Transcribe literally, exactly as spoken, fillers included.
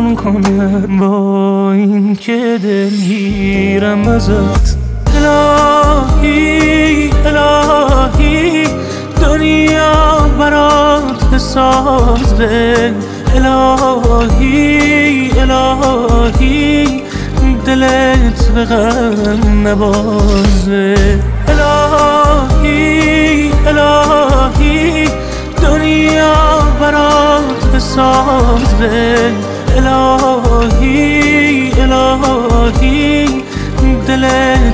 کنم با این که دلگیرم ازت. الهی الهی دنیا برات بسازه، الهی الهی دلت به غم نبازه. الهی الهی دنیا برات بسازه، الهی الهی دلت